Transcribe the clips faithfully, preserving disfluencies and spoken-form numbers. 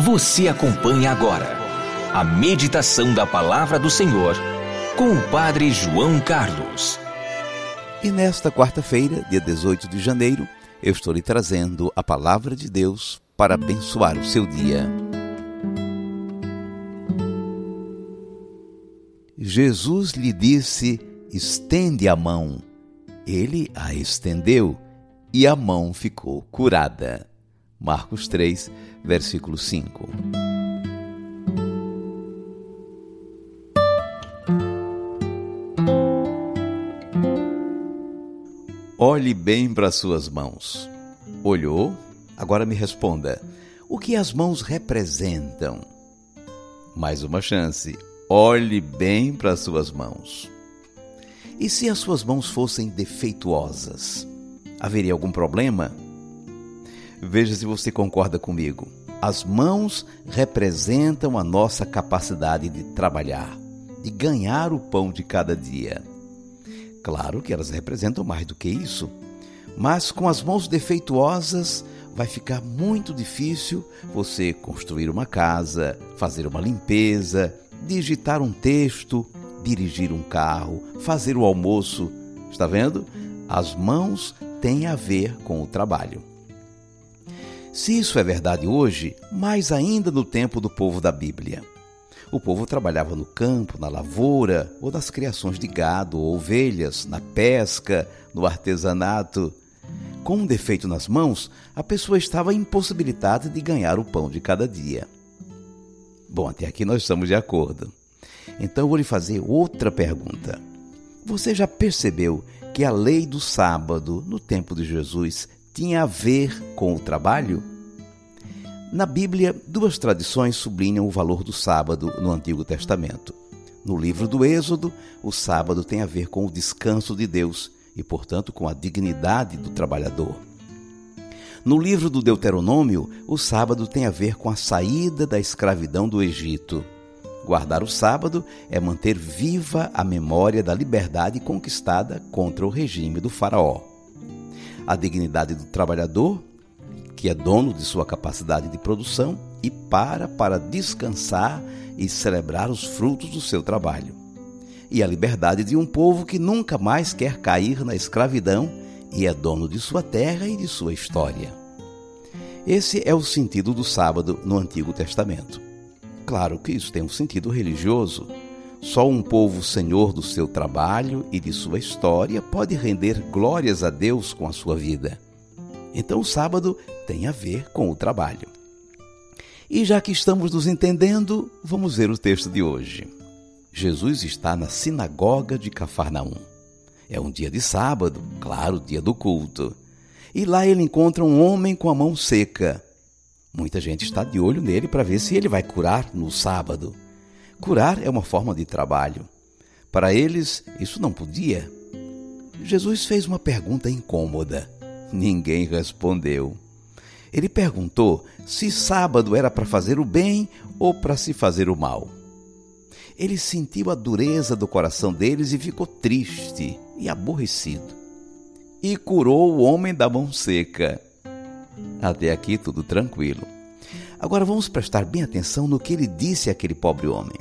Você acompanha agora a meditação da Palavra do Senhor com o Padre João Carlos. E nesta quarta-feira, dia dezoito de janeiro, eu estou lhe trazendo a Palavra de Deus para abençoar o seu dia. Jesus lhe disse: estende a mão. Ele a estendeu e a mão ficou curada. Marcos três, versículo cinco. Olhe bem para as suas mãos. Olhou? Agora me responda. O que as mãos representam? Mais uma chance. Olhe bem para as suas mãos. E se as suas mãos fossem defeituosas? Haveria algum problema? Veja se você concorda comigo. As mãos representam a nossa capacidade de trabalhar, de ganhar o pão de cada dia. Claro que elas representam mais do que isso, mas com as mãos defeituosas vai ficar muito difícil você construir uma casa, fazer uma limpeza, digitar um texto, dirigir um carro, fazer o almoço. Está vendo? As mãos têm a ver com o trabalho. Se isso é verdade hoje, mais ainda no tempo do povo da Bíblia. O povo trabalhava no campo, na lavoura, ou nas criações de gado ou ovelhas, na pesca, no artesanato. Com um defeito nas mãos, a pessoa estava impossibilitada de ganhar o pão de cada dia. Bom, até aqui nós estamos de acordo. Então eu vou lhe fazer outra pergunta. Você já percebeu que a lei do sábado, no tempo de Jesus, tinha a ver com o trabalho? Na Bíblia, duas tradições sublinham o valor do sábado no Antigo Testamento. No livro do Êxodo, o sábado tem a ver com o descanso de Deus e, portanto, com a dignidade do trabalhador. No livro do Deuteronômio, o sábado tem a ver com a saída da escravidão do Egito. Guardar o sábado é manter viva a memória da liberdade conquistada contra o regime do faraó. A dignidade do trabalhador, que é dono de sua capacidade de produção e para para descansar e celebrar os frutos do seu trabalho. E a liberdade de um povo que nunca mais quer cair na escravidão e é dono de sua terra e de sua história. Esse é o sentido do sábado no Antigo Testamento. Claro que isso tem um sentido religioso. Só um povo senhor do seu trabalho e de sua história pode render glórias a Deus com a sua vida. Então o sábado tem a ver com o trabalho. E já que estamos nos entendendo, vamos ver o texto de hoje. Jesus está na sinagoga de Cafarnaum. É um dia de sábado, claro, dia do culto. E lá ele encontra um homem com a mão seca. Muita gente está de olho nele para ver se ele vai curar no sábado. Curar é uma forma de trabalho. Para eles, isso não podia. Jesus fez uma pergunta incômoda. Ninguém respondeu. Ele perguntou se sábado era para fazer o bem ou para se fazer o mal. Ele sentiu a dureza do coração deles e ficou triste e aborrecido. E curou o homem da mão seca. Até aqui tudo tranquilo. Agora vamos prestar bem atenção no que ele disse àquele pobre homem.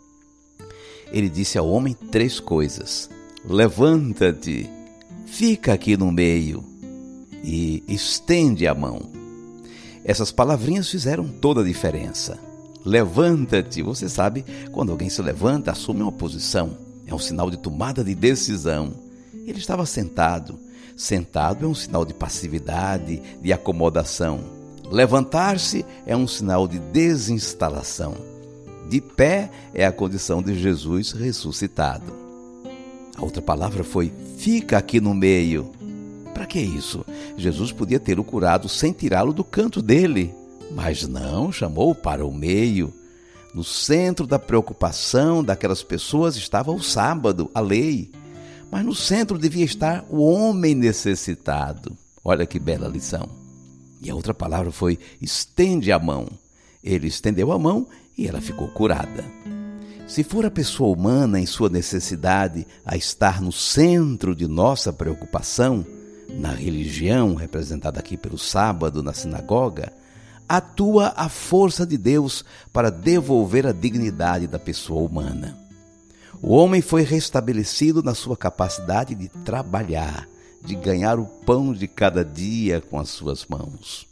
Ele disse ao homem três coisas. Levanta-te, fica aqui no meio e estende a mão. Essas palavrinhas fizeram toda a diferença. Levanta-te, você sabe, quando alguém se levanta, assume uma posição. É um sinal de tomada de decisão. Ele estava sentado. Sentado é um sinal de passividade, de acomodação. Levantar-se é um sinal de desinstalação. De pé é a condição de Jesus ressuscitado. A outra palavra foi, fica aqui no meio. Para que isso? Jesus podia tê-lo curado sem tirá-lo do canto dele. Mas não, chamou-o para o meio. No centro da preocupação daquelas pessoas estava o sábado, a lei. Mas no centro devia estar o homem necessitado. Olha que bela lição. E a outra palavra foi, estende a mão. Ele estendeu a mão e ela ficou curada. Se for a pessoa humana em sua necessidade a estar no centro de nossa preocupação, na religião representada aqui pelo sábado na sinagoga, atua a força de Deus para devolver a dignidade da pessoa humana. O homem foi restabelecido na sua capacidade de trabalhar, de ganhar o pão de cada dia com as suas mãos.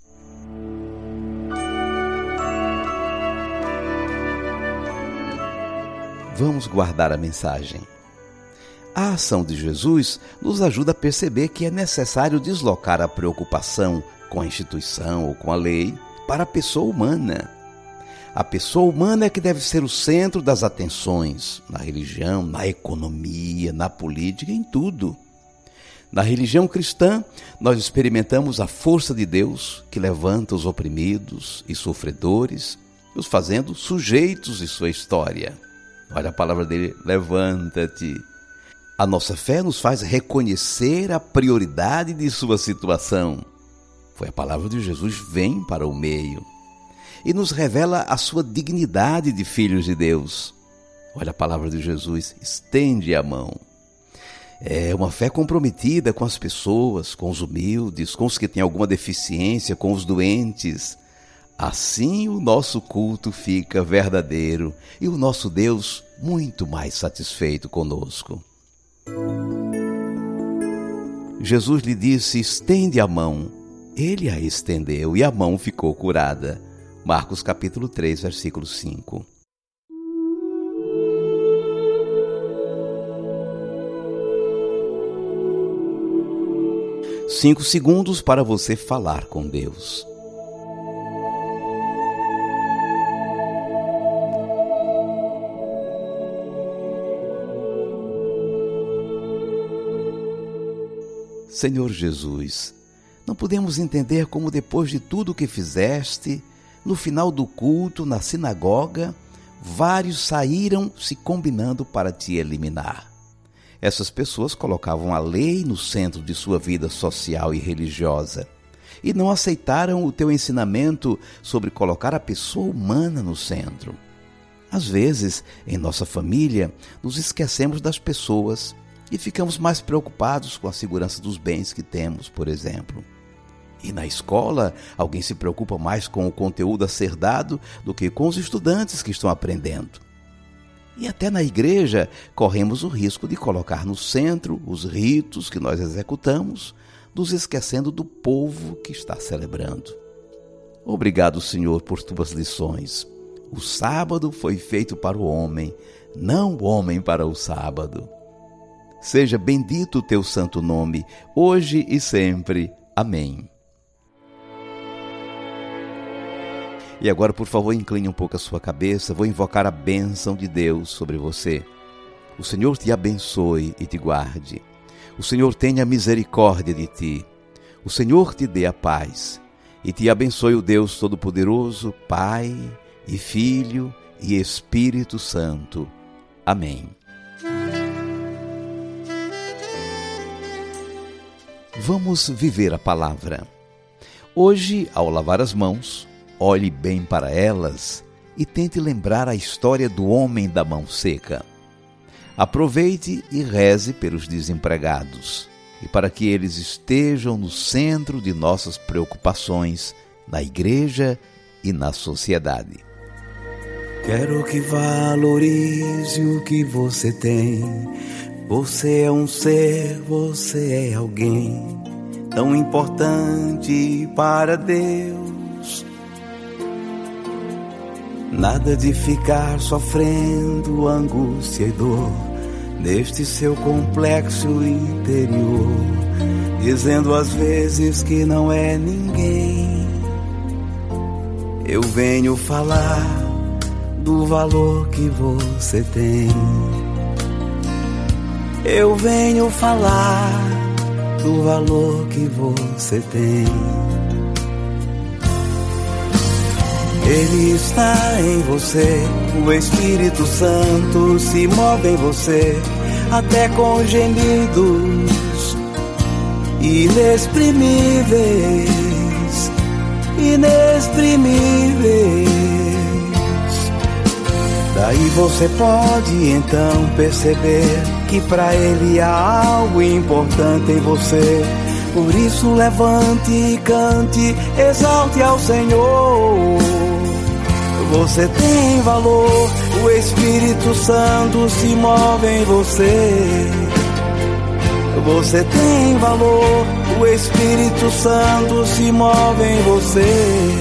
Vamos guardar a mensagem. A ação de Jesus nos ajuda a perceber que é necessário deslocar a preocupação com a instituição ou com a lei para a pessoa humana. A pessoa humana é que deve ser o centro das atenções, na religião, na economia, na política, em tudo. Na religião cristã, nós experimentamos a força de Deus que levanta os oprimidos e sofredores, os fazendo sujeitos de sua história. Olha a palavra dele, levanta-te. A nossa fé nos faz reconhecer a prioridade de sua situação. Foi a palavra de Jesus, vem para o meio. E nos revela a sua dignidade de filhos de Deus. Olha a palavra de Jesus, estende a mão. É uma fé comprometida com as pessoas, com os humildes, com os que têm alguma deficiência, com os doentes. Assim o nosso culto fica verdadeiro e o nosso Deus muito mais satisfeito conosco. Jesus lhe disse, estende a mão. Ele a estendeu e a mão ficou curada. Marcos capítulo três, versículo cinco. Cinco segundos para você falar com Deus. Senhor Jesus, não podemos entender como depois de tudo o que fizeste, no final do culto, na sinagoga, vários saíram se combinando para te eliminar. Essas pessoas colocavam a lei no centro de sua vida social e religiosa e não aceitaram o teu ensinamento sobre colocar a pessoa humana no centro. Às vezes, em nossa família, nos esquecemos das pessoas e ficamos mais preocupados com a segurança dos bens que temos, por exemplo. E na escola, alguém se preocupa mais com o conteúdo a ser dado do que com os estudantes que estão aprendendo. E até na igreja, corremos o risco de colocar no centro os ritos que nós executamos, nos esquecendo do povo que está celebrando. Obrigado, Senhor, por tuas lições. O sábado foi feito para o homem, não o homem para o sábado. Seja bendito o teu santo nome, hoje e sempre. Amém. E agora, por favor, incline um pouco a sua cabeça. Vou invocar a bênção de Deus sobre você. O Senhor te abençoe e te guarde. O Senhor tenha misericórdia de ti. O Senhor te dê a paz. E te abençoe o Deus Todo-Poderoso, Pai e Filho e Espírito Santo. Amém. Vamos viver a palavra. Hoje, ao lavar as mãos, olhe bem para elas e tente lembrar a história do homem da mão seca. Aproveite e reze pelos desempregados e para que eles estejam no centro de nossas preocupações na igreja e na sociedade. Quero que valorize o que você tem. Você é um ser, você é alguém tão importante para Deus. Nada de ficar sofrendo angústia e dor neste seu complexo interior, dizendo às vezes que não é ninguém. Eu venho falar do valor que você tem. Eu venho falar do valor que você tem. Ele está em você, o Espírito Santo se move em você, até com gemidos inexprimíveis, inexprimíveis. Daí você pode então perceber que para Ele há algo importante em você, Por isso levante e cante, exalte ao Senhor. Você tem valor, o Espírito Santo se move em você. Você tem valor, o Espírito Santo se move em você.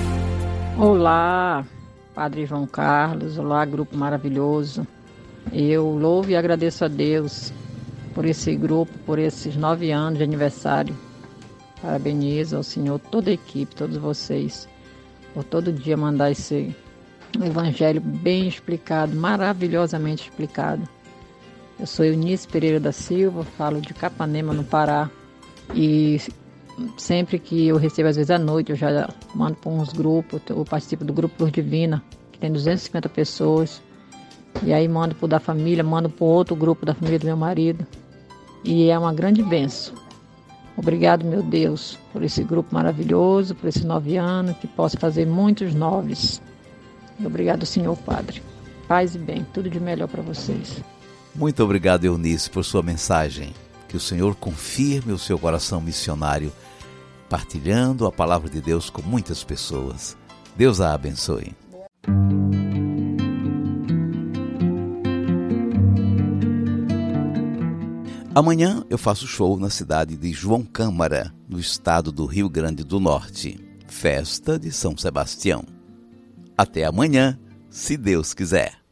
Olá, Padre João Carlos, olá, grupo maravilhoso. Eu louvo e agradeço a Deus por esse grupo, por esses nove anos de aniversário. Parabenizo ao Senhor, toda a equipe, todos vocês, por todo dia mandar esse evangelho bem explicado, maravilhosamente explicado. Eu sou Eunice Pereira da Silva, falo de Capanema, no Pará, e sempre que eu recebo, às vezes à noite, eu já mando para uns grupos, eu participo do grupo Luz Divina, que tem duzentas e cinquenta pessoas, e aí mando para o da família, mando para outro grupo da família do meu marido, e é uma grande bênção. Obrigado, meu Deus, por esse grupo maravilhoso, por esses nove anos, que possa fazer muitos noves. Obrigado, Senhor Padre. Paz e bem, tudo de melhor para vocês. Muito obrigado, Eunice, por sua mensagem. Que o Senhor confirme o seu coração missionário, partilhando a palavra de Deus com muitas pessoas. Deus a abençoe. Amanhã eu faço show na cidade de João Câmara, no estado do Rio Grande do Norte. Festa de São Sebastião. Até amanhã, se Deus quiser.